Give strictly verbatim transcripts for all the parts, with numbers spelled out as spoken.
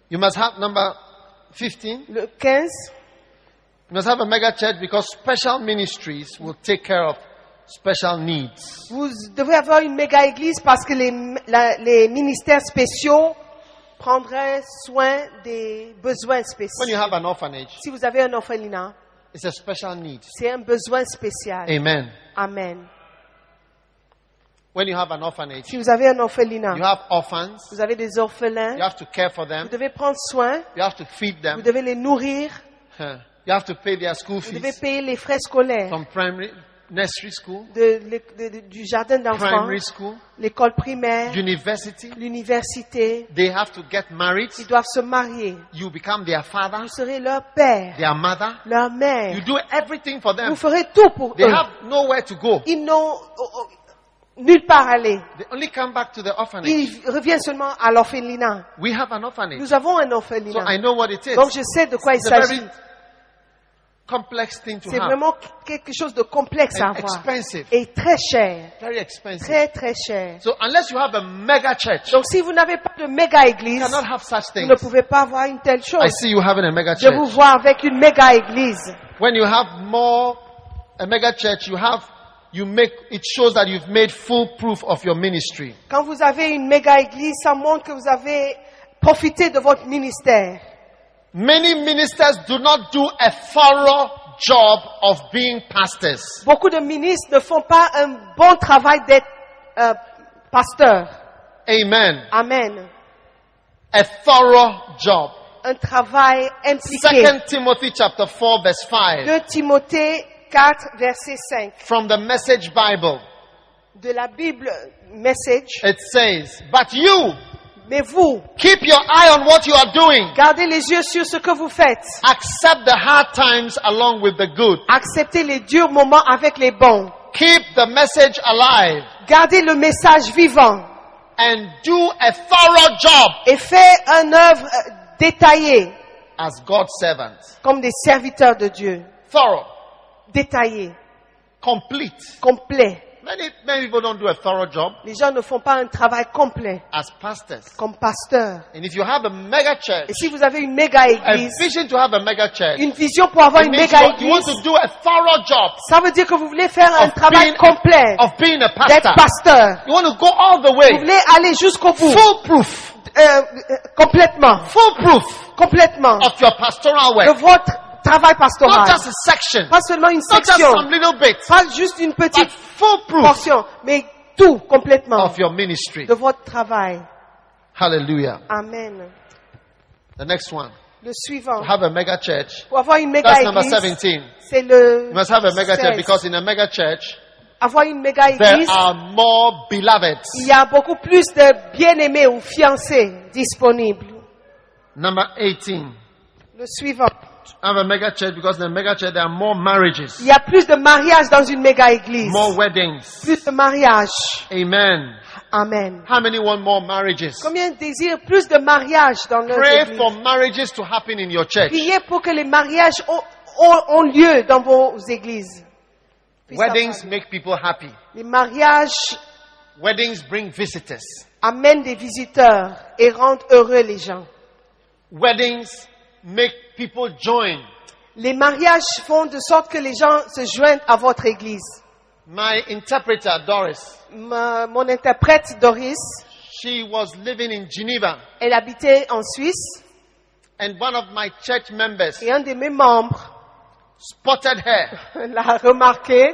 You must have number fifteen. Le quinze. You must have a mega church because special ministries will take care of special needs. Vous devez avoir une méga église parce que les, la, les ministères spéciaux prendraient soin des besoins When spéciaux. you have an orphanage, Si vous avez un orphelinat, it's a special need. c'est un besoin spécial. Amen. Amen. When you have an orphanage, Si vous avez un orphelinat, you have orphans. vous avez des orphelins, You have to care for vous them. devez prendre soin, You have to feed vous them. devez les nourrir, Huh. You have to pay their school vous devez fees payer les frais scolaires from primary, nursery school, de, de- de- du jardin d'enfants, primary school, l'école primaire, university. l'université. They have to get married. Ils doivent se marier. You become their father, Vous serez leur père, their mother. leur mère. You do everything for them. Vous ferez tout pour They eux. have nowhere to go. Ils n'ont oh, oh, nulle part à aller. They only come back to the orphanage. Ils reviennent seulement à l'orphelinat. We have an orphanage. Nous avons un So orphelinat. I know what it is. Donc je sais de quoi il It's a s'agit. very complex thing to C'est have. vraiment quelque chose de complexe à And avoir. expensive. Et très cher. Very expensive. Très très cher. So unless you have a mega church, Donc si vous n'avez pas de méga you église, cannot have such vous things. ne pouvez pas avoir une telle I chose. see you having a mega Je vous church. vois avec une méga église. When you have more, a mega church, you have, you make, it shows that you've made full proof of your ministry. Quand vous avez une méga église, ça montre que vous avez profité de votre ministère. Many ministers do not do a thorough job of being pastors. Beaucoup de ministres ne font pas un bon travail d'être euh, pasteur. Amen. Amen. A thorough job. Un travail impliqué. Second Timothy chapter four verse five deux Timothée quatre, verset cinq. from the Message Bible. De la Bible Message. It says, but you Mais vous, keep your eye on what you are doing. gardez les yeux sur ce que vous faites. Accept the hard times along with the good. Acceptez les durs moments avec les bons. Keep the message alive Gardez le message vivant. and do a thorough job Et faites une œuvre euh, détaillée as God's servants. comme des serviteurs de Dieu. Thorough, Détaillée, complete. complet. Many, many people don't do a thorough job Les gens ne font pas un travail complet as pastors. comme pasteur. And if you have a mega church, Et si vous avez une méga a église, vision to have a mega church, une vision pour avoir it une means méga you, you want église, to do a thorough job ça veut dire que vous voulez faire un of travail being, complet of being a d'être pastor. pasteur. You want to go all the Vous way. voulez aller jusqu'au bout, Foolproof. euh, euh, complètement, Foolproof complètement of your pastoral de work. votre travail Not pastoral. just a section. Pas seulement une Not just section, some little bit. pas juste une But petite foolproof portion, mais tout complètement of your ministry. de votre travail. Hallelujah. Amen. The next one. Le suivant. Have a mega church. Pour avoir une méga That's number église, seventeen. c'est le You must have a mega church seize. because in a mega church, Avoir une méga there église, are more beloveds. il y a beaucoup plus de bien-aimés ou fiancés disponibles. Number eighteen. Le suivant. Have a mega church because in a mega church there are more marriages, Il y a plus de mariages dans une méga église. more weddings. Plus de mariages. Amen. Amen. How many want more marriages? Combien désirent plus de mariages dans leur Pray église? for marriages to happen in your church. Priez pour que les mariages ont, ont- ont lieu dans vos églises. Puisse Weddings avoir- make people happy. Les mariages Weddings bring visitors. amènent des visiteurs et rendent heureux les gens. Weddings make people join. Les mariages font de sorte que les gens se joignent à votre église. My interpreter, Doris, Ma- mon interprète Doris, she was living in Geneva, elle habitait en Suisse and one of my church members et un de mes membres spotted her l'a remarqué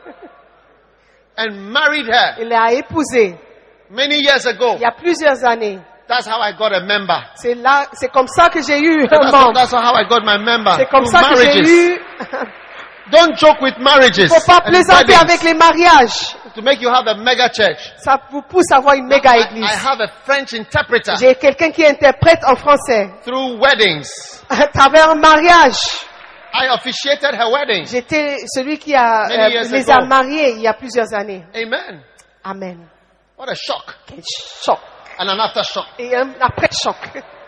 and married her et l'a épousée many years ago. il y a plusieurs années. That's how I got a member. C'est là, c'est comme ça que j'ai eu un That's, membre. that's how I got my member. C'est comme Through ça que j'ai marriages. eu. Don't joke with marriages. Faut pas and plaisanter weddings avec les mariages. to make you have a mega church. Ça vous pousse à avoir une méga I, église. I have a French interpreter J'ai quelqu'un qui interprète en français. through weddings. À travers un mariage. I officiated her wedding. J'étais celui qui a, Many euh, years les ago. a mariés il y a plusieurs années. Amen. Amen. What a shock. Quel choc. And an aftershock. Et un après-choc.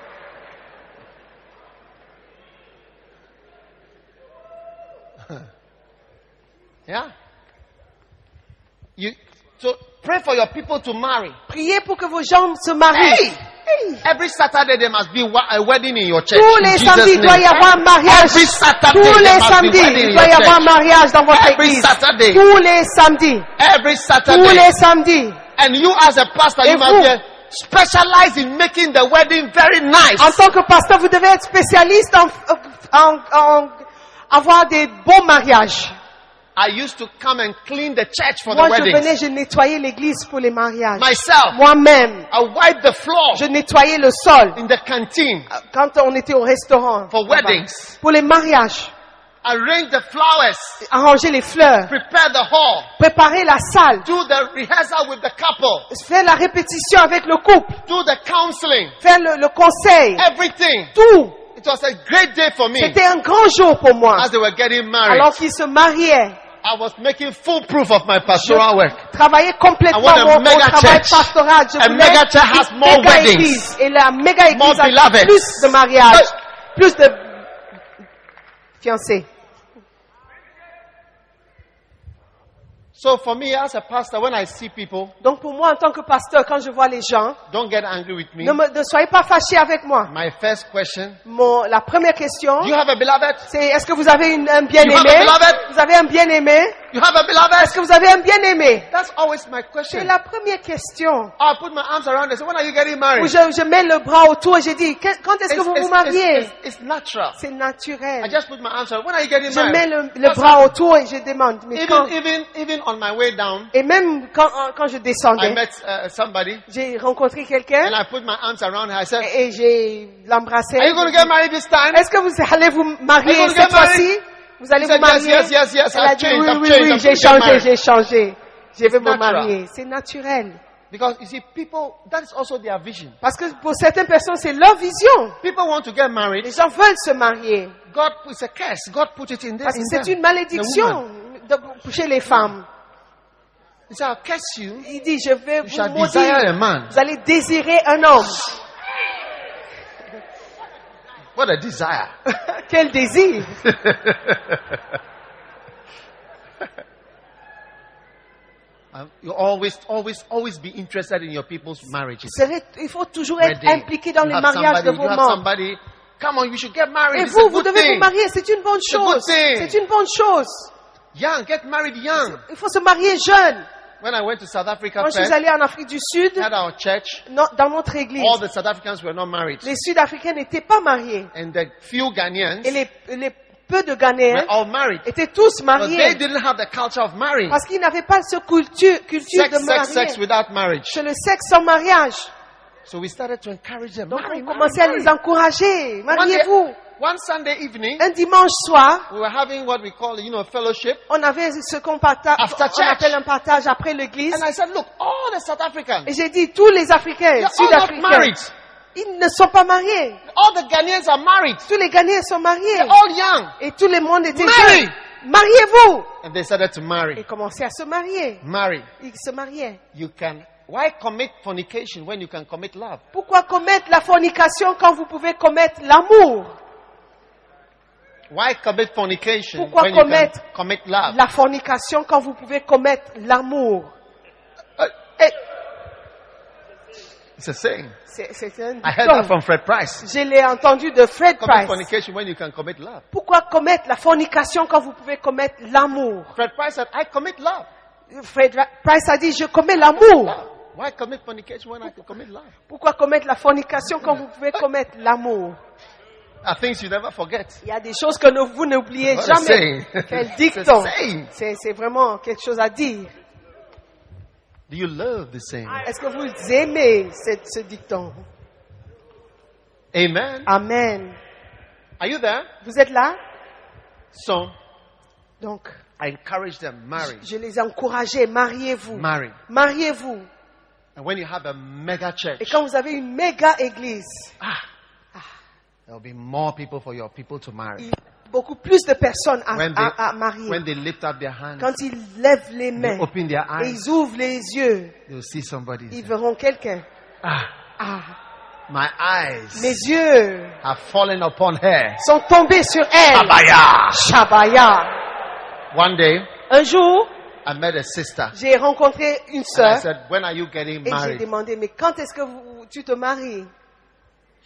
Yeah. You, so pray for your people to marry. Priez pour que vos gens se marient. Hey! Every Saturday there must be wa- a wedding in your church. Tous in les Jesus' samedis, il doit y name. avoir un mariage. Every Saturday Tous there les must be samedis, wedding in il doit y your avoir un church. mariage dans votre Every église. Saturday. Tous les samedis. Every Tous Saturday. les samedis. And you as a pastor, Et you must vous? be specialized in making the wedding very nice. En tant que pasteur, vous devez être spécialiste en, en, en avoir des bons mariages. I used to come and clean the church for Moi, the je weddings. venais, je nettoyais l'église pour les mariages. Myself, Moi-même, I wipe the floor je nettoyais le sol in the canteen quand on était au restaurant. for weddings. Pour les mariages, Arrange the flowers. arranger les fleurs, Prepare the hall. préparer la salle, Do the rehearsal with the couple. faire la répétition avec le couple, Do the counseling. faire le, le conseil, Everything. tout. It was a great day for me C'était un grand jour pour moi. as they were getting married. Alors qu'ils se mariaient, I was making full proof of my pastoral work. travailler complètement I want a mon, mon mega travail church. pastoral. Je A voulais mega church has une more méga weddings. église. Et la méga More église a beloveds. plus de mariages, plus de fiancés. So for me as a pastor, when I see people, Donc pour moi, en tant que pasteur, quand je vois les gens, don't get angry with me. ne, me, ne soyez pas fâchés avec moi. My first question, Mon, la première question, do you have a beloved? c'est est-ce que vous avez une, un You have bien-aimé? a beloved? Vous avez un bien-aimé? You have a beloved? Est-ce que vous avez un bien-aimé? That's always my C'est question. la première question. I put my arms around and say, when are you getting Où married? je, je mets le bras autour et je dis, que- quand est-ce que vous vous mariez? it's, it's natural. C'est I naturel. just put my arms around. When are you getting Je mets married? le, le bras autour et je demande, mais quand? Even, even, even on my way down, Et même quand, quand je I descendais, met uh, somebody j'ai rencontré quelqu'un and I put my arms around her. I said, et, et j'ai l'embrassé. are you going to get married this time? Est-ce que vous allez vous marier Are you gonna cette get married? fois-ci? Vous allez He vous said, marier? yes, yes, yes, yes, Elle a I've dit, changed, oui, I've oui, changed, oui, I'm j'ai gonna get changé, married. j'ai changé. Je vais me natural. marier. C'est naturel. Because you see, people, that is also their vision. Parce que pour certaines personnes, c'est leur vision. People want to get married. Les gens veulent se marier. God puts a curse. God put it in there. Parce que in c'est them. une malédiction de, chez les femmes. He said, I'll curse you. Il dit, je vais You vous shall desire maudire. a man. Vous allez désirer un homme. What a desire. Quel désir. Um, you always, always, always be interested in your people's marriages. Serait- Il faut toujours être Wedding. impliqué dans You les have mariages de somebody, vos you have membres. somebody. Come on, you should get married. Et It's a vous, vous good devez thing. vous marier. C'est une bonne a good chose. thing. C'est une bonne chose. Young, get married young. Il faut se marier jeune. When I went to South Africa, Quand je suis first, allée en Afrique du Sud, at our church, non, dans notre église, all the South Africans were not married. les Sud-Africains n'étaient pas mariés. And the few Ghanaians Et les, les peu de were Ghanéens all married. étaient tous But they mariés. didn't have the culture of marrying. Parce qu'ils n'avaient pas cette culture, culture Sex, de sex, mariage. sex without marriage. C'est le sexe sans mariage. So we started to encourage them. Donc Marry, on marry, commençait à marry. les encourager. One, day, Mariez-vous. one Sunday evening, Un dimanche soir, we were having what we call, you know, fellowship. on avait ce qu'on partage, After on church. appelle un partage après l'église. And I said, look, all the South Africans, Et j'ai dit, tous les Africains, they're all not Sud-Africains, married. ils ne sont pas mariés. All the Ghanaians are married. Tous les Ghanéens sont mariés. They're all young. Et tout le monde était Marry. jeune. Mariez-vous. And they started to Ils marry. commençaient à se marier. Marry. Ils se mariaient. You can, why commit fornication when you can commit love? Pourquoi commettre la fornication quand vous pouvez commettre l'amour? Why commit fornication Pourquoi when you can commettre commit love? La fornication quand vous pouvez commettre l'amour? Uh, Et It's a saying. c'est, c'est un I heard that dicton. from Fred Price. Je l'ai entendu de Fred Commit Price. fornication when you can commit love. Pourquoi commettre la fornication quand vous pouvez commettre l'amour? Fred Price said, I commit love. Fred Price a dit, je commets l'amour. Love. Why commit fornication when I can commit love? Pourquoi commettre la fornication quand vous pouvez commettre l'amour? Are things you never forget. Il y a des choses que ne- vous n'oubliez What a jamais. saying. Quel It's a dicton. saying. C'est, c'est vraiment quelque chose à dire. Do you love the saying? Est-ce que vous aimez ce, ce dicton? Amen. Amen. Are you there? Vous êtes là? So Donc, I encourage them, marry. je les ai encouragés, mariez-vous. Marry. Mariez-vous. And when you have a mega Et church, quand vous avez une méga église, ah, there will be more people for your people to marry. il y a beaucoup plus de personnes à, When they, à- à marier. when they lift up their hands, Quand ils lèvent les they mains open their et eyes, ils ouvrent les yeux, they'll see somebody. ils say, verront quelqu'un. Ah, Ah, my eyes mes yeux have fallen upon her. sont tombés sur elle. Abaya. Shabaya. One day, Un jour, I met a sister. j'ai rencontré une And I sœur said, when are you getting et j'ai married? demandé, mais quand est-ce que vous- tu te maries?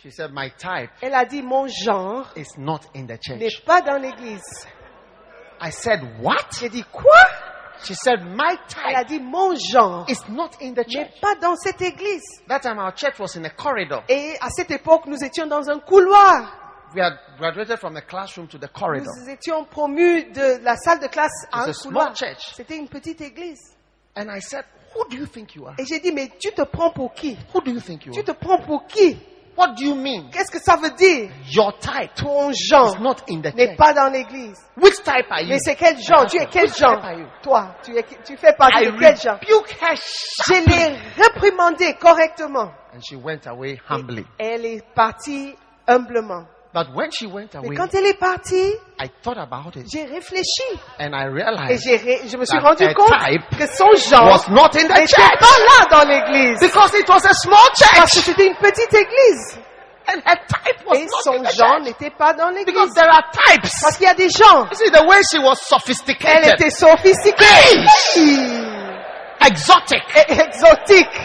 She said, my type Elle a dit, mon genre is not in the n'est church. pas dans l'église. I said, what? J'ai dit, quoi? She said, my Elle a type dit, mon genre is not in the n'est church. pas dans cette église. That time our church was in a corridor. Et à cette époque, nous étions dans un couloir. We had graduated from the classroom to the corridor. Nous étions promus de la salle de classe à It's un a small couloir. church. C'était une petite église. And I said, who do you think you are? Et j'ai dit, mais tu te prends pour qui? Who do you think you Tu are? te prends pour qui? What do you mean? Qu'est-ce que ça veut dire? Your type Ton is genre not in the n'est church. pas dans l'église. Which type are you? Mais c'est quel genre? Tu es quel Which genre? type are you? Toi, tu, es, tu fais partie I de quel genre? rebuke her Je sharply. l'ai réprimandé correctement. And she went away humbly. Et elle est partie humblement. But when she went Mais away, quand elle est partie, I thought about it. j'ai réfléchi. And I Et realized j'ai ré- je me suis that rendu her compte type que son genre was not in the n'était church. pas là dans l'église. Because it was a small Parce que church. c'était une petite église. And her type was Et not son in the genre church. n'était pas dans Because l'église. there are types. Parce qu'il y a des gens. You see, the way she was Elle sophisticated, était sophistiquée. exotic. Et exotique.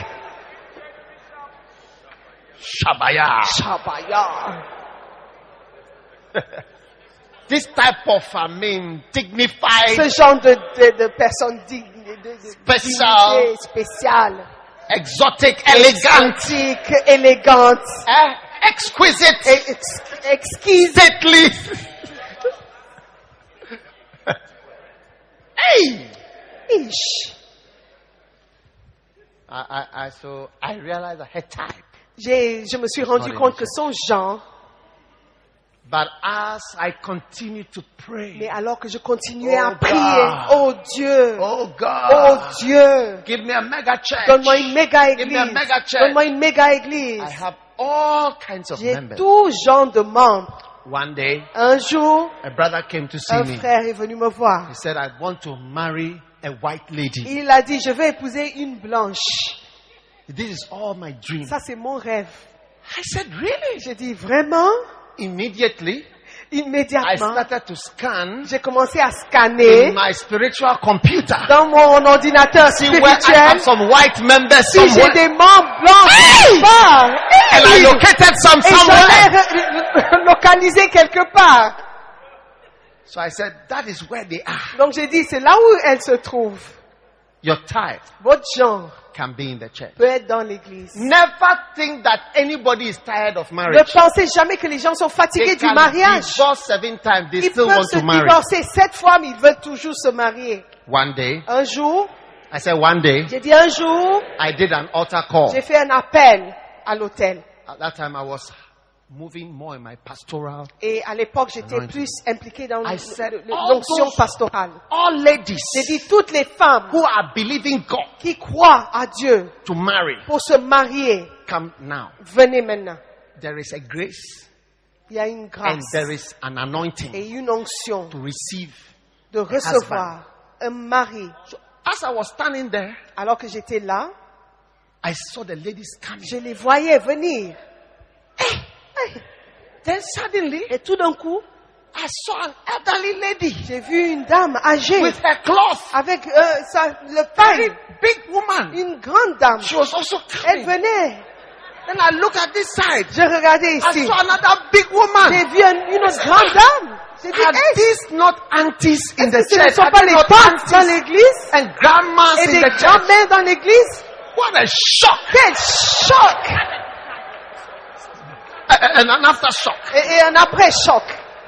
Shabaya. Shabaya. This type of, I mean, dignified, Ce genre de, de, de personne digne, de, de, de Spécial. dignité spéciale. exotic, elegant, Exotique, élégante. eh, exquisite, et ex- exquise. stately. Hey! Ish. I, I, I, so I realized that her type. J'ai, je me suis rendu Not compte in que son genre, But as I continued to pray, mais alors que je continuais Oh à God. prier, oh Dieu, oh oh God, Dieu, give me a mega church. donne-moi une méga Give me a église, mega church. donne-moi une méga église. I have all kinds of J'ai members. tout genre de membres. One day, Un jour, a brother came to see un me. frère est venu me voir. He said, I want to marry a white lady. Il a dit, je vais épouser une blanche. This is all my dream. Ça, c'est mon rêve. I said, really? J'ai dit, vraiment? Immediately, I Immédiatement, started to scan j'ai commencé à in scanner my spiritual computer. dans mon ordinateur See where I have spirituel some white members si j'ai somewhere. des membres blancs Hey! quelque part. And I Hey! located some Et je somewhere. l'ai re- localisé quelque part. So I said, that is where they are. Donc j'ai dit, c'est là où elle se trouve. Your type Votre genre can be in the church. peut être dans l'église. Never think that anybody is tired of Ne marriage. pensez jamais que les gens sont fatigués They du can mariage. divorce seven times. They Ils still peuvent want se to marry. divorcer sept fois, mais ils veulent toujours se marier. One day, Un jour, I said one day, j'ai dit un jour, I did an altar call. j'ai fait un appel à l'hôtel. At that time, I was moving more in my pastoral. Et à l'époque, j'étais Anointing. plus impliquée dans I said, le- le- all l'onction those- pastorale. All ladies J'ai dit toutes les femmes who are believing God qui croient à Dieu to marry, pour se marier, come now. venez maintenant. There is a grace Il y a une and grâce there is an anointing et une onction to receive. de recevoir un mari. So as I was standing there, Alors que j'étais là, I saw the ladies coming. je les voyais venir. Hey! Then suddenly, Et tout d'un coup, I saw an elderly lady j'ai vu une dame âgée with her cloth. avec euh, sa, le Very pain, big woman. une grande dame. She was also Elle coming. venait. Then I look at this side. Je regardais I ici. saw another big woman. J'ai vu un- une autre grande dame. J'ai dit, Are hey, these not aunties in the ce ne church? sont Are pas they les not tantes dans aunties l'église and grandmas et in des the church? grand-mères dans l'église? What a shock! Quel choc! And an aftershock. Et, et un après-choc.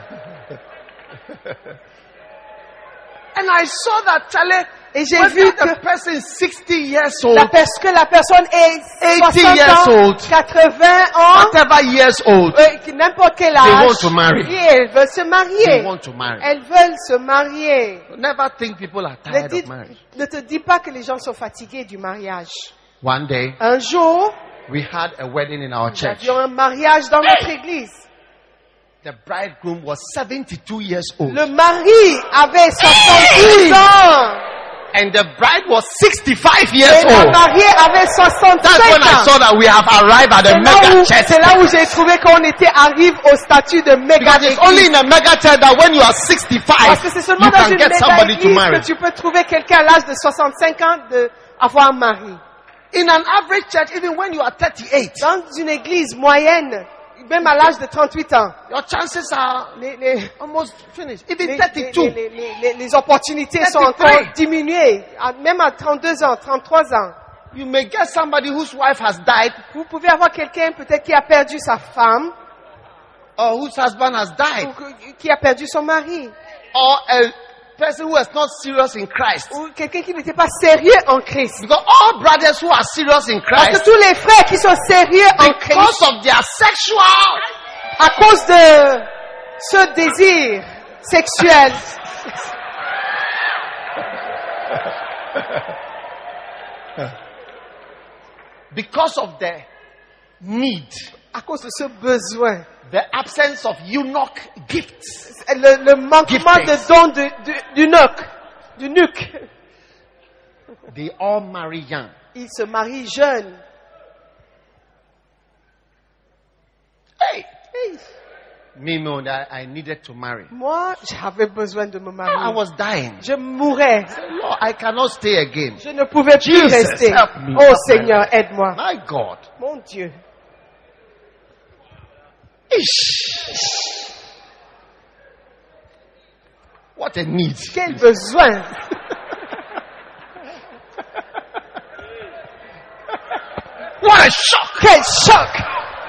And I saw that Charlie, Et j'ai when vu the que person is sixty years old, la, pers- que la personne est eighty soixante years ans, old, quatre-vingts ans, whatever years old, euh, n'importe quel they âge, want to marry. et elles veulent se They marier. want to marry. Elles veulent se marier. Never think people are Ne, tired dites- of marriage. ne te dis pas que les gens sont fatigués du mariage. One day, Un jour, we had a wedding in our nous church. avions un mariage dans notre église. The bridegroom was seventy-two years old. Le mari avait soixante-douze ans. And the bride was sixty-five Et years la old. mariée avait That's when soixante-cinq I ans. saw that we have arrived at a C'est là, mega où, church. c'est là où j'ai trouvé qu'on était arrive au statut de méga Because it's only église. in a mega church that when you are Parce sixty-five, que c'est seulement you dans can une get méga somebody to église marry. que tu peux trouver quelqu'un à l'âge de soixante-cinq ans de avoir un mari. In an average church, even when you are thirty-eight, Dans une église moyenne, même à l'âge de trente-huit ans, your chances are les, les, almost finished. les, Even les, thirty-two. les- les- les- les opportunités sont thirty-three. encore diminuées. À- Même à trente-deux ans, trente-trois ans. You may get somebody whose wife has died Vous pouvez avoir quelqu'un peut-être qui a perdu sa femme, or whose husband has died, ou que- qui a perdu son mari, or a person who is not serious in Christ. ou quelqu'un qui n'était pas sérieux en Christ. Because all brothers who are serious in Parce que Christ, tous les frères qui sont sérieux en because Christ, of their sexual, à cause de ce désir sexuel, because of their need, à cause de ce besoin, the absence of eunuch gifts, le, le manquement Giftings. de don de, de- du nuque, du nuque, they all marry young. ils se marient jeunes. Hey, Hey, me, me, I, I needed to marry. moi, j'avais besoin de me I marier. was dying. Je mourais. Lord, I cannot stay again. Je ne pouvais plus Jesus, rester. help me. Oh Seigneur, aide-moi. My God. Mon Dieu. Ish. What a need. Quel besoin. What a shock. Quel choc.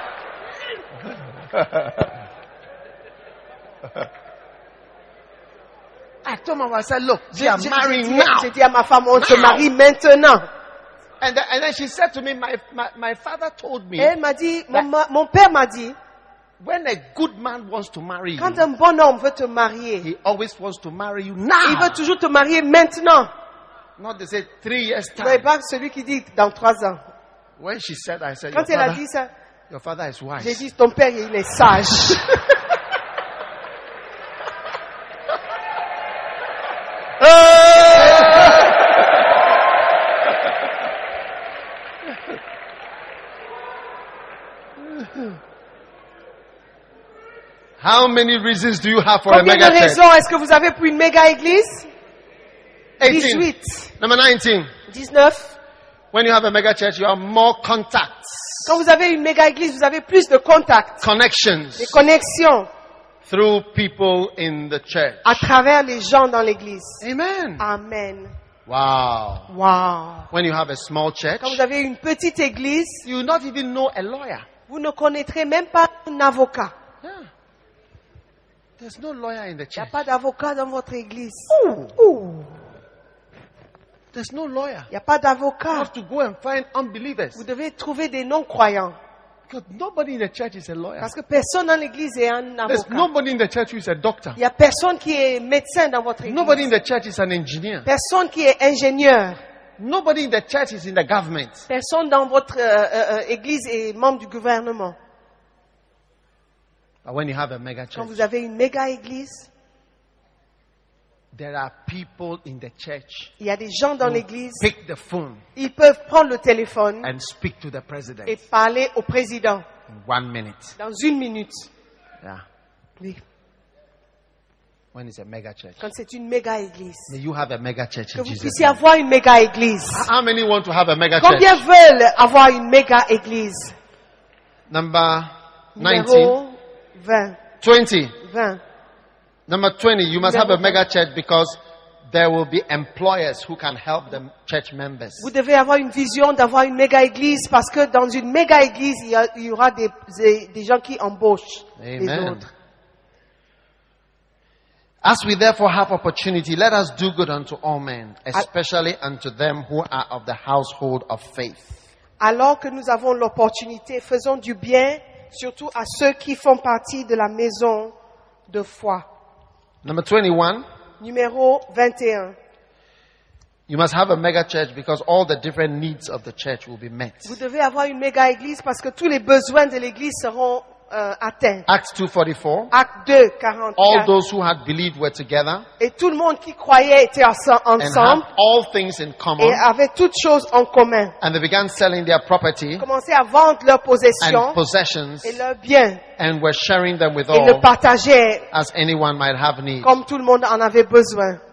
I told my wife, I said, look, J'ai we are j'ai- marrying j'ai dit- now. j'ai dit à ma femme, on se Now. marie maintenant. And then, and then she said to me, my, my, my father told me, Et elle m'a dit, mon, ma- mon père m'a dit, when a good man wants to marry quand you, un bon homme veut te marier, he always wants to marry you il now. veut toujours te marier maintenant. Not to say three years Mais time. pas celui qui dit dans trois ans. When she said, I said, your Quand elle a father, dit ça, your father is j'ai wise. dit, ton père, il est sage. How many reasons do you have for a Combien de mega church? raisons est-ce que vous avez pour une méga église? eighteen. dix-huit. Number nineteen. dix-neuf. When you have a mega church, you have more contacts, Quand vous avez une méga église, vous avez plus de contacts, connections des connexions through people in the church. à travers les gens dans l'église. Amen. Amen. Wow. Wow. When you have a small church, Quand vous avez une petite église, you will not even know a lawyer. vous ne connaîtrez même pas un avocat. Yeah. There's no lawyer in the Il n'y a church. pas d'avocat dans votre église. Ooh. Ouh. There's no lawyer. Il n'y a pas You d'avocat. have to go and find unbelievers. Vous devez trouver des non-croyants. Because nobody in the church is a lawyer. Parce que personne dans l'église est un There's avocat. nobody in the church who is a doctor. Il n'y a personne qui est médecin dans votre Nobody in église. the church is an engineer. Personne qui est ingénieur. Nobody in the church is in the government. Personne dans votre euh, euh, euh, église est membre du gouvernement. But when you have a mega Quand church, vous avez une méga église, there are people in the church il y a des gens dans who l'église, pick the phone ils peuvent prendre le téléphone and speak to the president et parler au président in one minute. dans une minute. Yeah. Oui. When it's a mega church. Quand c'est une méga église. May you have a mega church Que in vous Jesus' puissiez name. avoir une méga église. How many want to have a mega church? Combien veulent avoir une méga église? Number nineteen. Numéro vingt. twenty. vingt. Number twenty. You must have a Numéro mega church because there will be employers who can help the church members. Vous devez avoir une vision d'avoir une méga église parce que dans une méga église, il y, a- il y aura des, des, des gens qui embauchent les Amen. autres. As we therefore have opportunity, let us do good unto all men, especially unto them who are of the household of faith. Alors que nous avons l'opportunité, faisons du bien, surtout à ceux qui font partie de la maison de foi. Number twenty-one. Numéro vingt et un. You must have a mega church because all the different needs of the church will be met. Vous devez avoir une méga église parce que tous les besoins de l'église seront euh, atteints. Acts two forty-four. Acte deux, All quarante-quatre. those who had believed were together Et tout le monde qui croyait était ense- and had ensemble all things in et common. avait toutes choses en commun. And they began selling their property Ils commençaient à vendre leurs possessions and possessions et leurs biens and were sharing them with et le all partageaient as anyone might have need. comme tout le monde en avait besoin.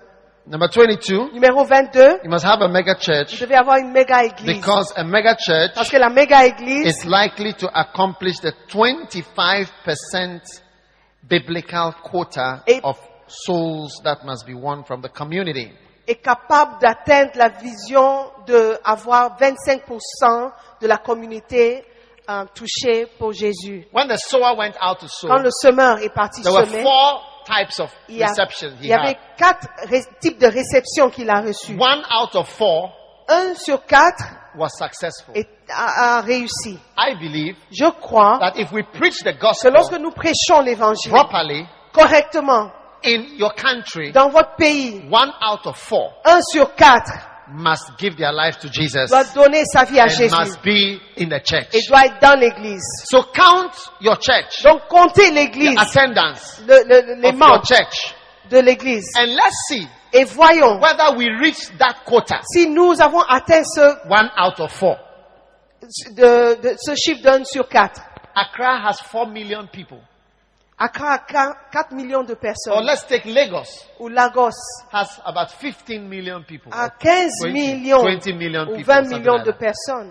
Number twenty-two, Numéro vingt-deux, you must have a mega vous church devez avoir une méga église. because a mega church Parce que la méga église is likely to accomplish the twenty-five percent biblical quota Et- of souls that must be won from the community. est capable d'atteindre la vision de avoir vingt-cinq pour cent de la communauté euh, touchée pour Jésus. When the sower went out to sow, Quand le semeur est parti there were semer, four types of il y, a- reception il he y avait had. quatre ré- types de réceptions qu'il a reçues. One out of four Un sur quatre was successful. est- a, a réussi. I believe Je crois that if we preach the que gospel lorsque nous prêchons l'évangile properly correctement in your country, dans votre pays, one out of four un sur quatre must give their life to Jesus doit donner sa vie à and Jésus must be in the church. et doit être dans l'église. So count your church, Donc comptez the l'église, attendance le- le- les of your membres church, de l'église and let's see et voyons whether we reach that quota, si nous avons atteint ce, one out of four. de, de- ce chiffre d'un sur quatre. Accra has four million people. Accra a quatre millions de Or personnes. let's take Lagos, Ou Lagos has about fifteen million people. a or quinze twenty, millions twenty million ou people. vingt something millions like de that. personnes.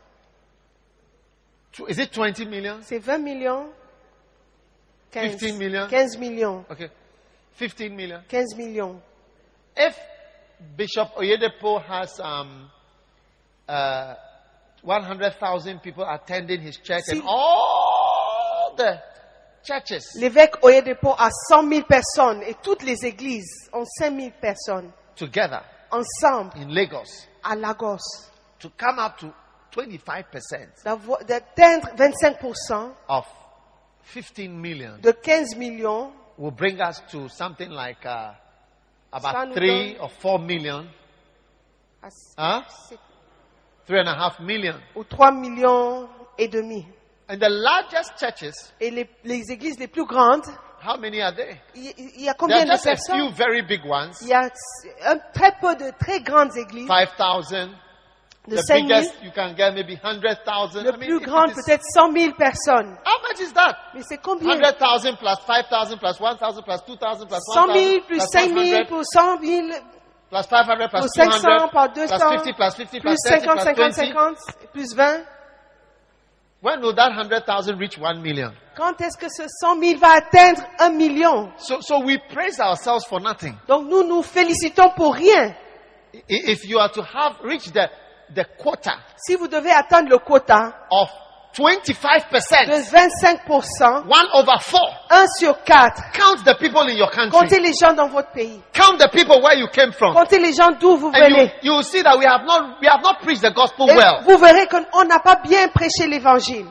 Tw- Is it twenty million? C'est vingt millions? quinze. fifteen million? quinze millions. Okay. fifteen million. quinze millions. If Bishop Oyedepo has um, uh, one hundred thousand people attending his church Si- and all the churches L'évêque Oyedepo a cent mille personnes et toutes les églises ont cinq mille personnes together ensemble in Lagos à Lagos. to come up to twenty-five percent D'avoir- D'atteindre vingt-cinq pour cent of fifteen million de quinze millions, will bring us to something like uh, Ça about nous three donne- or four million, à- huh? three and a half million. ou trois millions et demi. And the largest churches, Et les, les églises les plus grandes, how many are there? il, il y a There combien are de just a few personnes? very big ones, Il y a un, très peu de très grandes églises, five thousand. de The cinq mille. biggest you can get maybe one hundred thousand. Le I mean, plus it- grand, it is- peut-être cent mille personnes. how much is that? Mais c'est combien? one hundred thousand plus five thousand plus one thousand plus two thousand plus cent one mille thousand plus plus cinq five mille hundred plus cent mille plus five hundred plus plus two cinq cents hundred par deux plus cents fifty plus fifty plus plus thirty cinquante, plus cinquante, twenty. cinquante plus vingt. When will that one hundred thousand reach one million? Quand est-ce que ce cent mille va atteindre un million? So, so we praise ourselves for nothing. Donc nous nous félicitons pour rien. I- If you are to have reached the, the quota Si vous devez atteindre le quota of twenty-five de percent, vingt-cinq pour cent, one over four, un sur quatre, count the people in your comptez country. les gens dans votre pays. Count the people where you came from. Comptez les gens d'où vous And you, venez. you will see that we have not, we have not preached the gospel Et well. vous verrez qu'on n'a pas bien prêché l'évangile.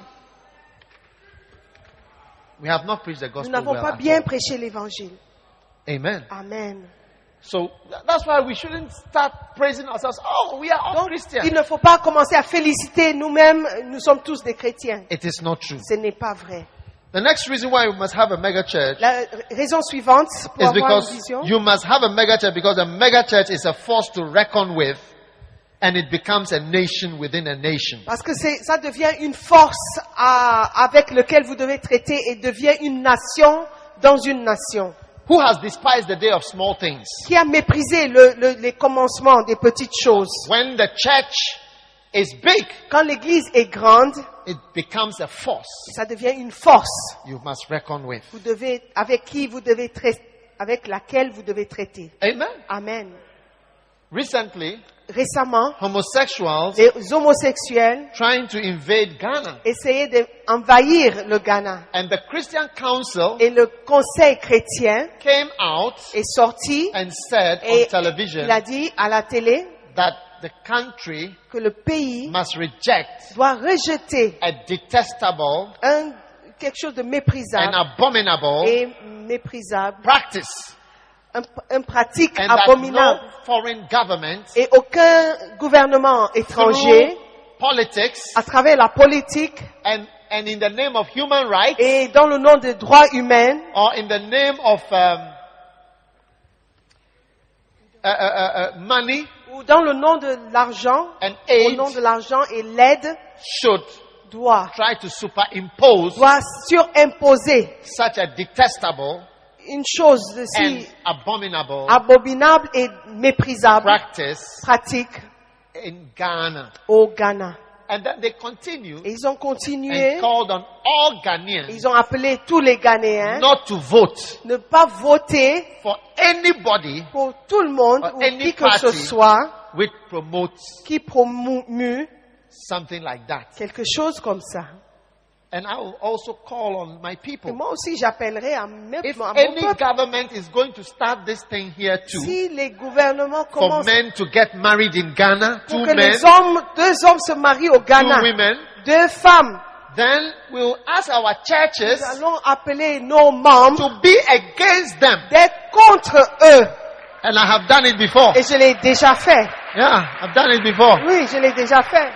We have not preached the Nous gospel n'avons well. pas at bien all. prêché l'évangile. Amen. Amen. So th- that's why we shouldn't start praising ourselves. Oh, we are all Donc, Christians. il ne faut pas commencer à féliciter nous-mêmes, nous sommes tous des chrétiens. It is not true. Ce n'est pas vrai. The next reason why we must have a mega church La raison suivante pour is avoir une because vision, you must have a mega church because a mega church is a force to reckon with and it becomes a nation within a nation. parce que c'est, ça devient une force à- avec laquelle vous devez traiter et devient une nation dans une nation. Who has despised the day of small things? Qui a méprisé le, le- les commencements des petites choses. When the church is big, Quand l'église est grande, it becomes a force ça devient une force you must reckon with. vous devez, avec qui vous devez traiter, avec laquelle vous devez traiter. Amen. Amen. Recently, Récemment, homosexuals les homosexuels trying to invade Ghana essayaient d'envahir le Ghana. and the Christian Council Et le conseil chrétien came out est sorti and said on et television il a dit à la télé that the country que le pays must reject doit rejeter a detestable un, quelque chose de and méprisable abominable et méprisable, practice un, un pratique and that abominable. no foreign government Et aucun gouvernement étranger, through politics à travers la politique and, and in the name of human rights et dans le nom des droits humains, or in the name of um, uh, uh, uh, uh, money ou dans le nom de l'argent, and au aid nom de l'argent et l'aide, should doit, try to superimpose doit surimposer such a detestable une chose si and abominable abominable et méprisable practice pratique in Ghana. au Ghana. And then they continue Et ils ont continué, and called on all Ghanaians ils ont appelé tous les Ghanéens not to vote ne pas voter for anybody pour tout le monde or ou any qui que ce party soit which promotes qui promue something like that. quelque chose comme ça. And I will also call on my Et people. moi aussi, j'appellerai à, mes, If à mon any peuple. government is going to start this thing here too, Si les gouvernements for commencent men to get married in Ghana, pour two que men, les hommes, deux hommes se marient au two Ghana, women, deux femmes, then we'll ask our churches nous allons appeler nos membres to be against them. d'être contre eux. And I have done it before. Et je l'ai déjà fait. Yeah, I've done it before. Oui, je l'ai déjà fait.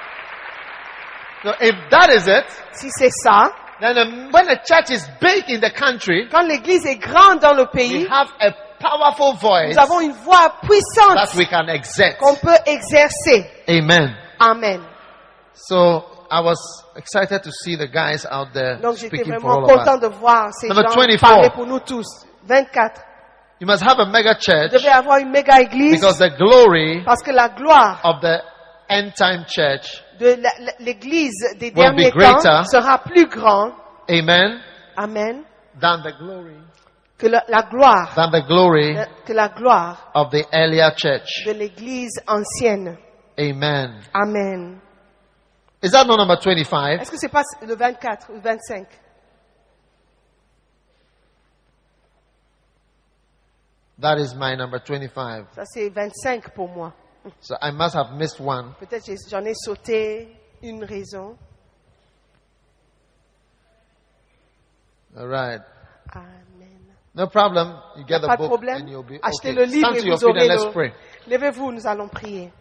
So if that is it, Si c'est ça, then um, when a church is big in the country, quand l'église est grande dans le we pays, have a powerful voice nous avons une voix that puissante we can exert. qu'on peut exercer. Amen. Amen. So I was excited to see the guys out there Donc j'étais speaking for vraiment all of content us. de voir ces Number gens twenty-four. parler pour nous tous. vingt-quatre. You must have a mega church Vous devez avoir une méga église because the glory parce que la gloire of the end time church, de la- la- l'église des Will derniers be greater. temps sera plus grande. amen, Amen. than the glory, Que la, la gloire, than the glory euh, que la gloire of the earlier church. de l'église ancienne. Amen. Amen. Is that not number twenty-five? Est-ce que c'est pas le vingt-quatre ou le vingt-cinq? That is my number twenty-five. Ça c'est vingt-cinq pour moi. So I must have missed one. Peut-être que j'en ai sauté une raison. All right. Amen. No problem. You get the Pas de book problème. and you'll be Achetez okay. le livre Stand et to your vous feet and aurez let's le... pray. Levez-vous, nous allons prier.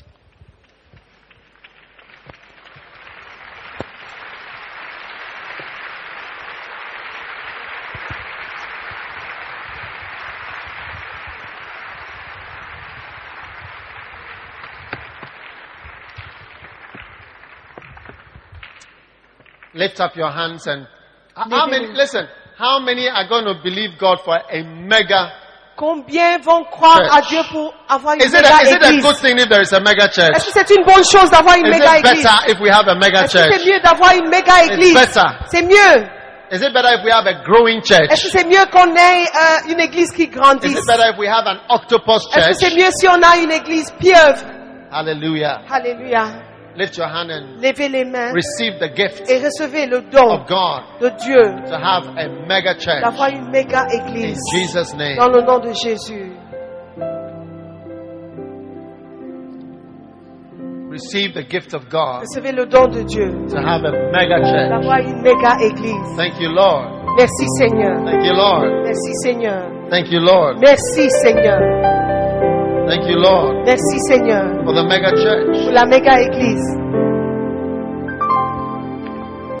Lift up your hands and how many, listen, how many are going to believe God for a mega? Combien vont croire Church. à Dieu pour avoir une Is it, méga a, is it a église? good thing if there is a mega church? Est-ce que c'est une bonne chose d'avoir une Is méga it église? better if we have a mega Est-ce que church? c'est mieux d'avoir une méga église? better. C'est mieux. Is it better if we have a growing Est-ce que church? c'est mieux qu'on ait euh, une église qui Is grandisse? it better if we have an octopus Est-ce que c'est church? mieux si on a une église pieuvre? Hallelujah. Alléluia. Lift your hand and Levez les mains receive the gift et recevez le don of God de Dieu to have a mega church d'avoir une méga in église Jesus' name. dans le nom de Jésus. Receive the gift of God Recevez le don de Dieu to have a mega church. d'avoir une méga église. Thank you, Lord. Merci Seigneur. Thank you, Lord. Merci Seigneur. Thank you, Lord. Merci Seigneur. Thank you, Lord, Merci Seigneur for the mega church. pour la méga église.